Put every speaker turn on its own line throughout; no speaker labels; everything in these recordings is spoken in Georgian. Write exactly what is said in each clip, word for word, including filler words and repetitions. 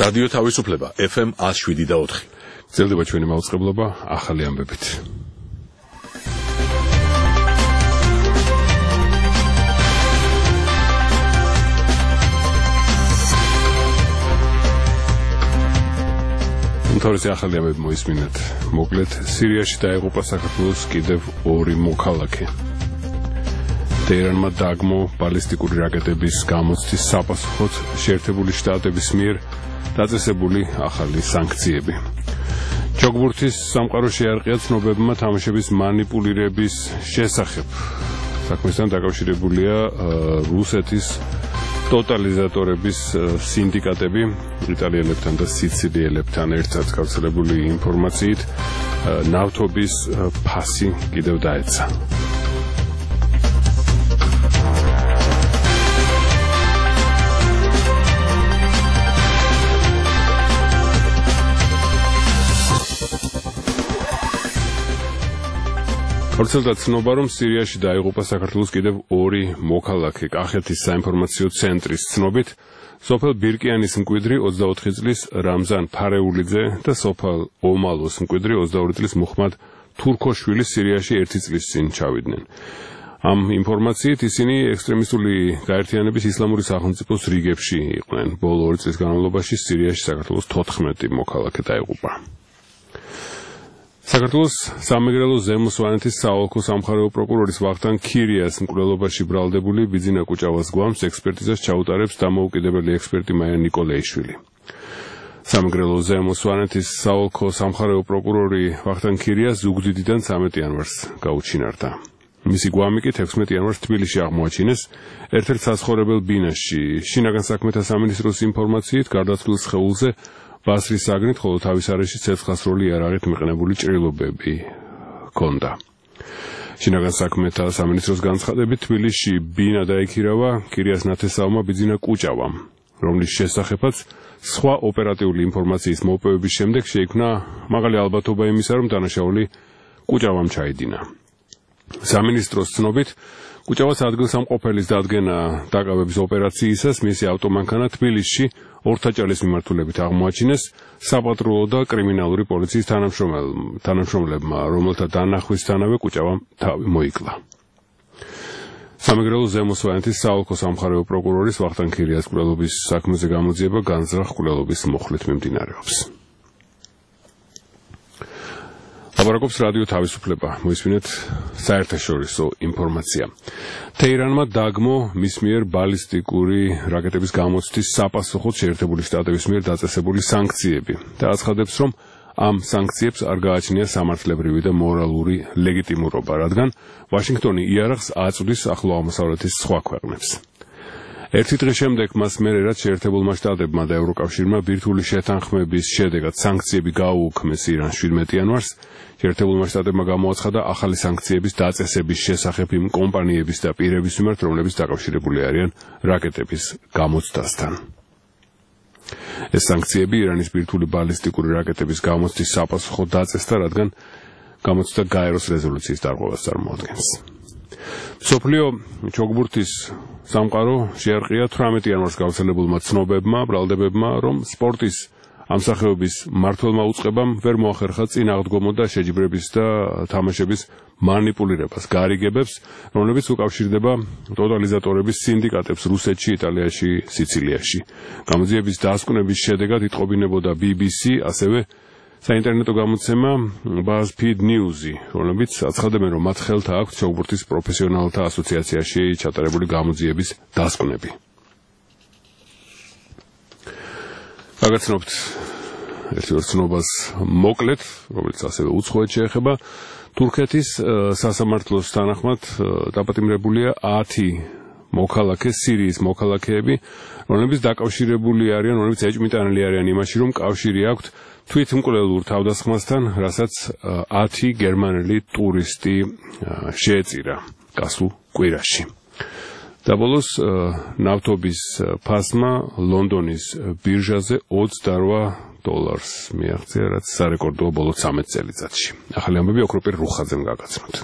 რადიო თავისუფლება F M one oh seven და four.
გრძელდება ჩვენი მაუწყებლობა ახალი ამბებით. თორეს ახალი ამბები მოისმინეთ. მოკლედ, სირიაში დაეღუპა საქართველოს კიდევ ორი მოქალაქე. ტეირანმა დაგმო ბალისტიკური რაკეტების გამოცდის საპასუხოდ შეერთებული შტატების მიერ დაწესებული ახალი სანქციები. ჯოგბურთის სამყარო შეარყია ცნობებმა თამაშების მანიპულირების შესახებ. საქმესთან დაკავშირებულია რუსეთის ტოტალიზატორების სინდიკატები იტალიელებთან და სიცილიელებთან ერთად გავრცელებული ინფორმაციით ნავთობის ფასი კიდევ დაეცა. გავრცელდა ცნობა, რომ სირიაში დაეღუპა საქართველოს კიდევ ორი მოქალაქე. კახეთის საინფორმაციო ცენტრის ცნობით, სოფელ ბირკიანის მკვიდრი ოცდაოთხი წლის რამზან ფარეულიძე და სოფელ ომალოს მკვიდრი ოცდაორი წლის მუხმად თურქოშვილი სირიაში ერთი წლის წინ ჩავიდნენ. ამ ინფორმაციით ისინი ექსტრემისტული გაერთიანების ისლამური სახელმწიფოს რიგებში იყვნენ. ბოლო ორი წლის განმავლობაში სირიაში საქართველოს თოთხმეტი მოქალაქე დაეღუპა. საქართველოს სამეგრელო ზემო სვანეთის საოლქო სამხარეო პროკურორის ვახტანგ ქირიას მკვლელობაში ბრალდებული ბიძინა კუჭავას გვამს ექსპერტიზას ჩაუტარებს დამოუკიდებელი ექსპერტი მაია ნიკოლეიშვილი. სამეგრელო ზემო სვანეთის საოლქო სამხარეო პროკურორი ვახტანგ ქირიას ზუგდიდიდან ცამეტი იანვარს გაუჩინარდა. მისი გვამი კი თექვსმეტი იანვარს თბილისში აღმოაჩინეს ერთ-ერთ საცხოვრებელ ბინაში. შინაგან საქმეთა სამინისტროს ინფორმაციით გარდაცვლილ სხეულზე ბასრის საგნით, ხოლო თავის არეში ცეცხლსროლი იარაღით მიყენებული ჭრილობები ჰქონდა. შინაგან საქმეთა სამინისტროს განცხადებით, თბილისში ბინა დაიქირავა ქირიას ნათესავმა ბიძინა კუჭავამ, რომლის შესახებაც სხვა ოპერატიული ინფორმაციის მოპოვების შემდეგ შეიქმნა მაღალი ალბათობა იმისა, რომ დანაშაული კუჭავამ ჩაიდინა. სამინისტროს ცნობით, კუჭავას ადგილსამყოფელის დადგენა დაკავების ოპერაციისას მისი ავტომანქანა თბილისში ორთაჭალის მიმართულებით აღმოაჩინეს საპატრულო და კრიმინალური პოლიციის თანამშრომლებმა, რომელთა დანახვისთანავე კუჭავამ თავი მოიკლა. სამეგრელო ზემო სვანეთის საოლქო სამხარეო პროკურორის ვახტანგ ქირიას მკვლელობის საქმეზე გამოძიება განზრახ მკვლელობის მოხლით მიმდინარეობს. ლაპარაკობს რადიო თავისუფლება. მოისმინეთ საერთაშორისო ინფორმაცია. ტეირანმა დაგმო მის მიერ ბალისტიკური რაკეტების გამოცდის საპასუხოდ შეერთებული შტატების მიერ დაწესებული სანქციები და აცხადებს, რომ ამ სანქციებს არ გააჩნია სამართლებრივი და მორალური ლეგიტიმურობა, რადგან ვაშინგტონი იარაღს აწვდის ახლო აღმოსავლეთის სხვა ქვეყნებს. ერთი დღის შემდეგ მას მერე რაც შეერთებულმა შტატებმა და ევროკავშირმა ბირთვული შეთანხმების შედეგად სანქციები გაუუქმეს ირანს შვიდმეტი იანვარს, შეერთებულმა შტატებმა გამოაცხადა ახალი სანქციების დაწესების შესახებ იმ კომპანიების და პირების მიმართ, რომლებიც დაკავშირებული არიან რაკეტების გამოცდასთან. ეს სანქციები ირანის ბირთვული ბალისტიკური რაკეტების გამოცდის საპასუხოდ დაწესდა, რადგან გამოცდა გაეროს რეზოლუციის დარღვევას წარმოადგენს. მსოფლიო ჯოგბურთის სამყარო შეარყია თვრამეტი იანვარს გავრცელებულმა ცნობებმა, ბრალდებებმა, რომ სპორტის ამ სახეობის მმართველმა უწყებამ ვერ მოახერხა წინააღდგომო და შეჯიბრების და თამაშების მანიპულირებას, გარიგებებს, რომლებიც უკავშირდება ტოტალიზატორების სინდიკატებს რუსეთში, იტალიაში, სიცილიაში. გამოძიების დასკვნების შედეგად იტყობინებოდა B B C, ასევე საინტერნეტო გამოცემა BuzzFeed News-ი, რომლებიც აცხადებენ, რომ მათ ხელთ აქვთ ჯოგბურთის პროფესიონალთა ასოციაციაში ჩატარებული გამოძიების დასკვნები. გაგაცნობთ ერთი ორ ცნობას მოკლედ, რომელიც ასევე უცხოეთ შეეხება. თურქეთის სასამართლოს თანახმად დაპატიმრებულია ათი მოქალაქე, სირიის მოქალაქეები, რომლებიც დაკავშირებული არიან, რომლებიც ეჭვმიტანილი არიან იმაში, რომ კავშირი აქვთ თვითმკვლელურ თავდასხმასთან, რასაც ათი გერმანელი ტურისტი შეეწირა გასულ კვირაში. და ბოლოს ნავთობის ფასმა ლონდონის ბირჟაზე ოცდაორ დოლარს მიაღწია, რაც სარეკორდოა ბოლო ცამეტ წელიწადში. ახალი ამბები ოქროპირ რუხაძემ გაგაცნოთ.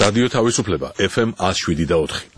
რადიო თავისუფლება ეფ ემ one oh seven და four.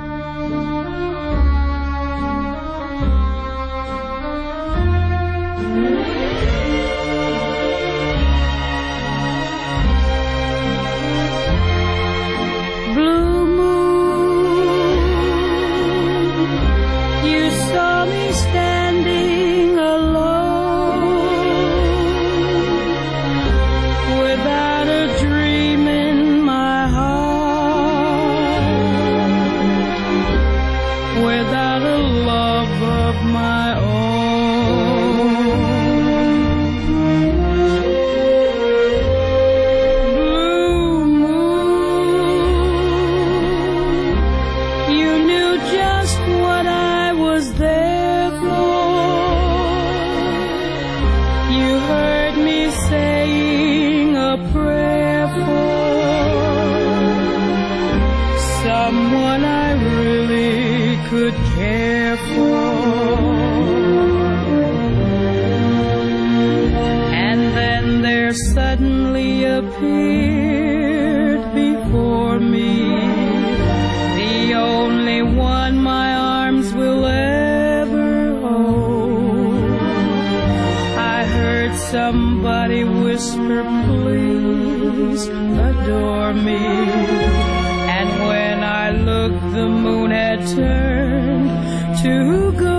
Somebody whisper, please adore me. And when I looked, the moon had turned to gold.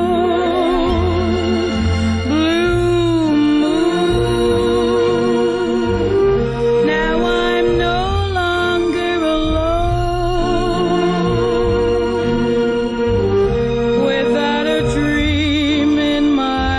Blue moon, now I'm no longer alone. Without a dream in my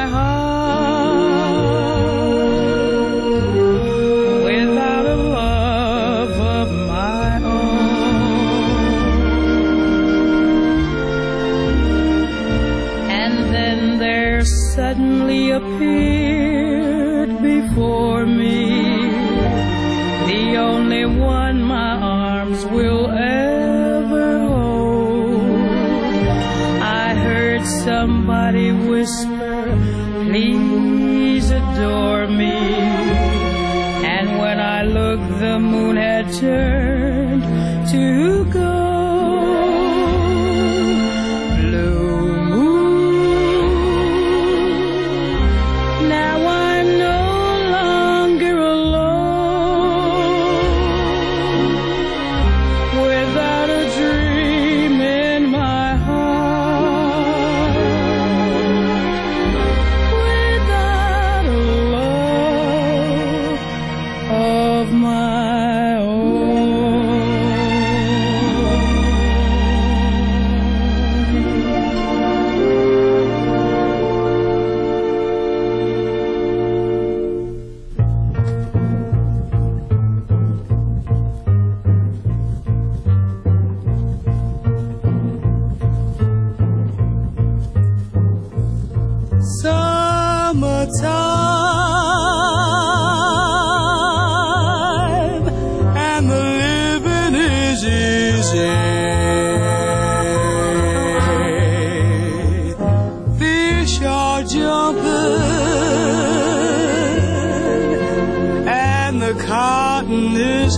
suddenly appeared before me, the only one my arms will ever hold. I heard somebody whisper, please adore me. And when I looked, the moon had turned to gold. Summertime, and the living is easy. Fish are jumping, and the cotton is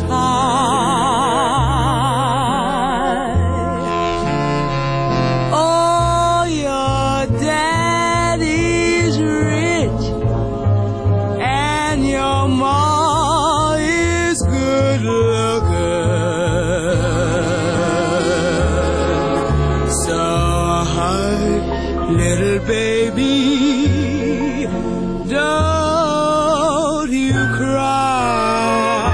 high. Oh, your daddy's rich, and your ma is good looking. So, little baby, don't you cry.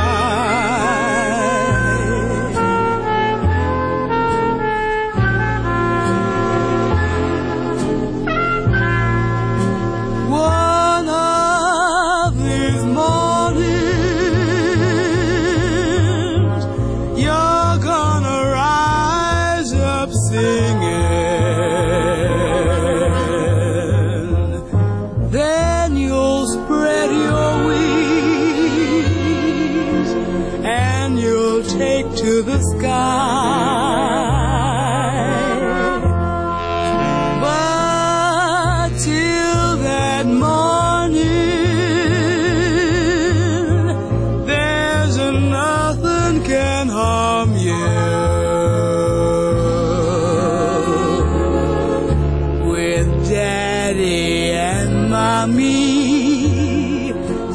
One of these mornings, you're gonna rise up singing. Then you'll spread your wings, and you'll take to the sky. But till that morning, there's nothing can harm from you. With Daddy and Mommy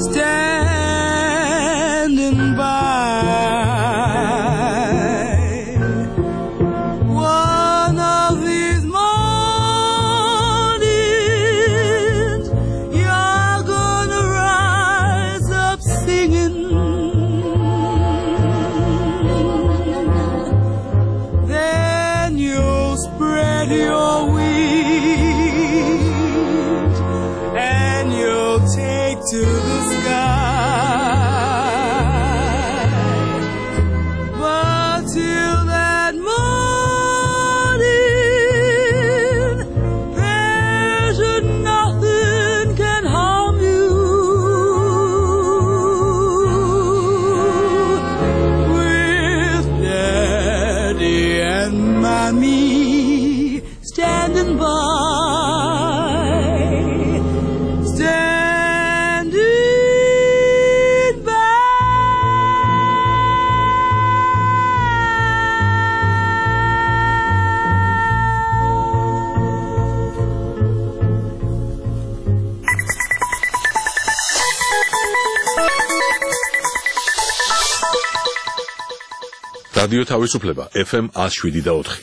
standing by. One of these mornings, you're gonna rise up singing. Then you'll spread your wings and you'll take to the sky. But till that morning, there's nothing can harm you. With Daddy and Mommy standing by, standing by.
რადიო თავისუფლება ეფ ემ one oh seven და four.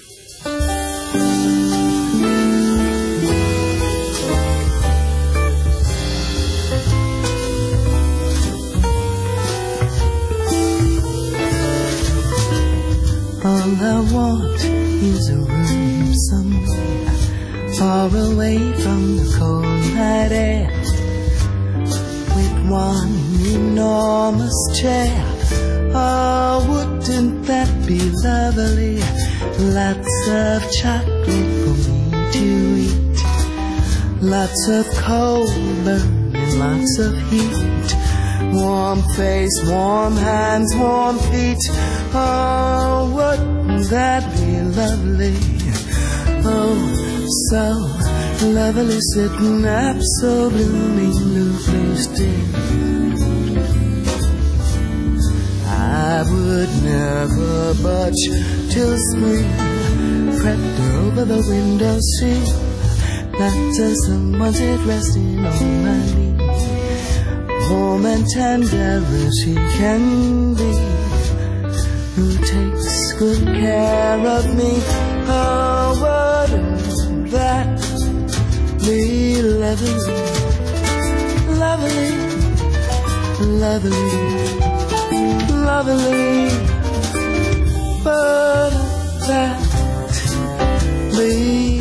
All I want is a room somewhere far away from the cold night air, with one enormous chair. Oh, wouldn't that be lovely? Lots of chocolate for me to eat, lots of coal burning, lots of heat, warm face, warm hands, warm feet. Oh, wouldn't that be lovely? Oh, so lovely, sitting up so bloomingly still. I would never budge till spring crept over the window sill, not till someone's head resting on my knee, warm and tender as she can be, who takes good care of me. Oh, wouldn't that be lovely, lovely, lovely, lovely? But that be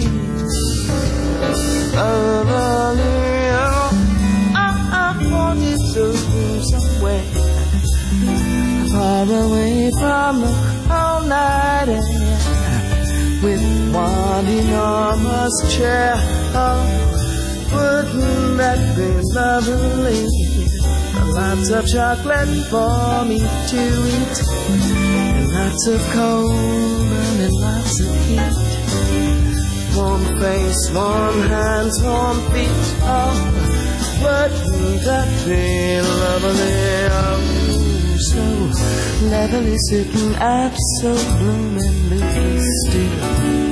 lovely. I, I wanted to be somewhere far away from the cold night air, with one enormous chair. Oh, wouldn't that be lovely? Lots of chocolate for me to eat, and lots of cold and lots of heat, warm face, warm hands, warm feet. Oh, wouldn't that be lovely? Oh, so lovely, sitting up so bloomingly still.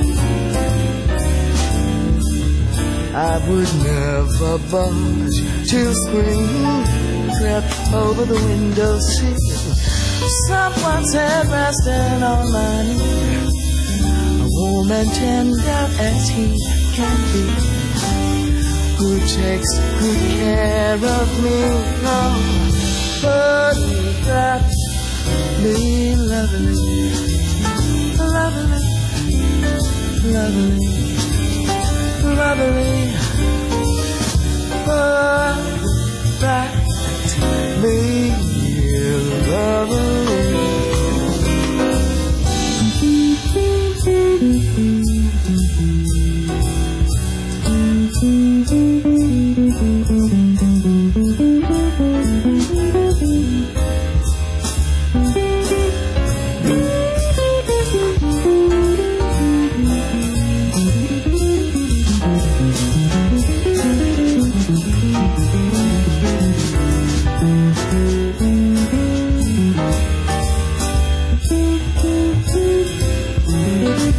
I would never budge till spring crept over the window sill, someone's head resting on my knee, warm and tender as he can be, who takes good care of me. Oh, wouldn't that be lovely, lovely, lovely, lovely? But that be lovely.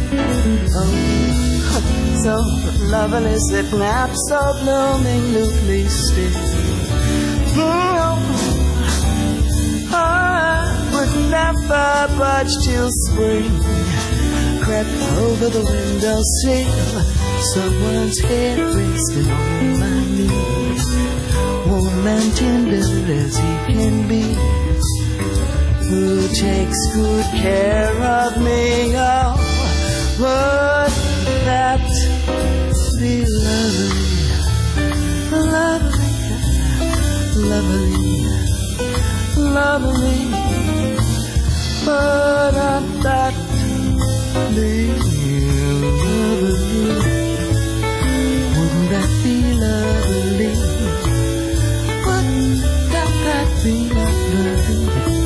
Oh, so lovely, sitting up, so blooming, loosely still. Oh, I would never budge till spring crept over the windowsill. Someone's head resting on my knee, warm and tender as he can be, who takes good care of me. Oh, would that be lovely, lovely, lovely, lovely? Would that be lovely? Wouldn't that be lovely? Wouldn't that, that be lovely?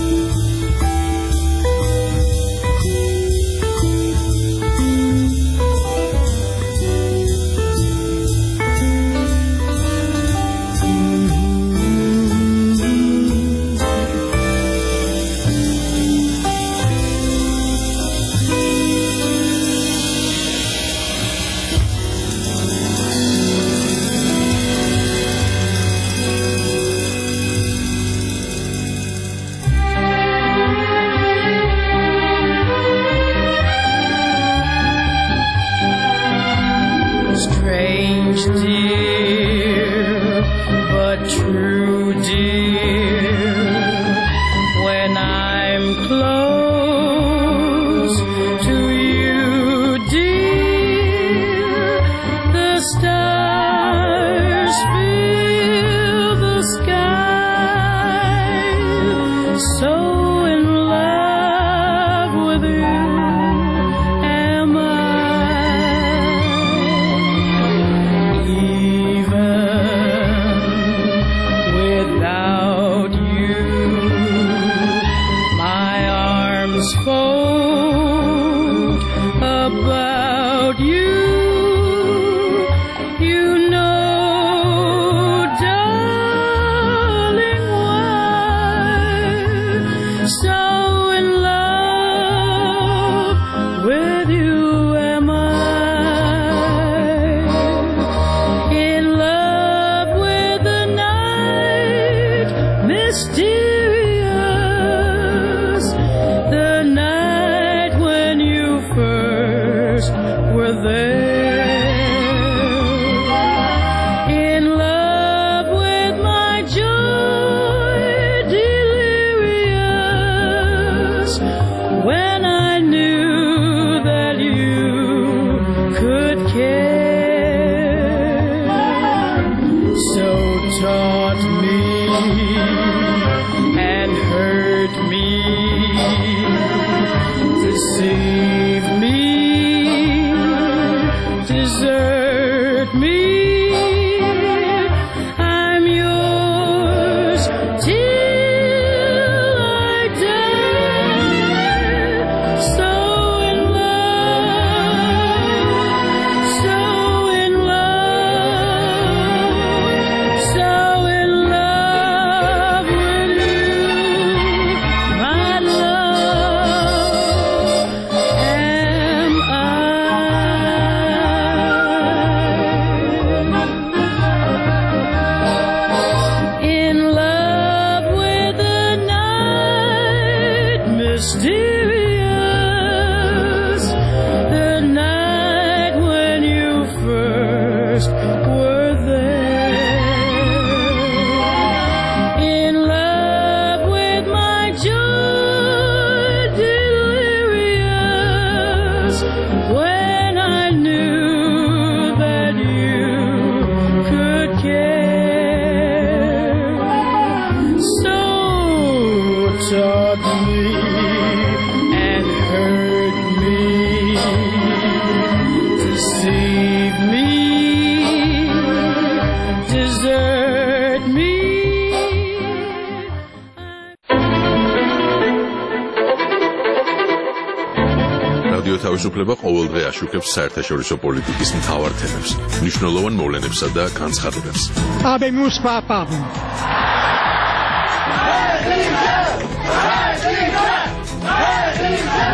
თავისუფლება ყოველდღე აშუქებს საერთაშორისო პოლიტიკის მთავარ თემებს, მნიშვნელოვან მოვლენებსა და განცხადებებს.
Habemus papam.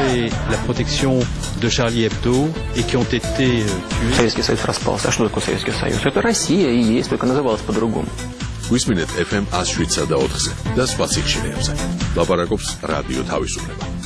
assuré la protection de Charlie Hebdo et qui ont été euh, tués.
Советский Союз распался. А что такое Советский Союз? Это Россия и есть, только называлась по-другому.
Вისმინეთ эფ ემ one oh seven და ოთხზე და სხვა სიხშირეებზე. ლაპარაკობს რადიო თავისუფლება.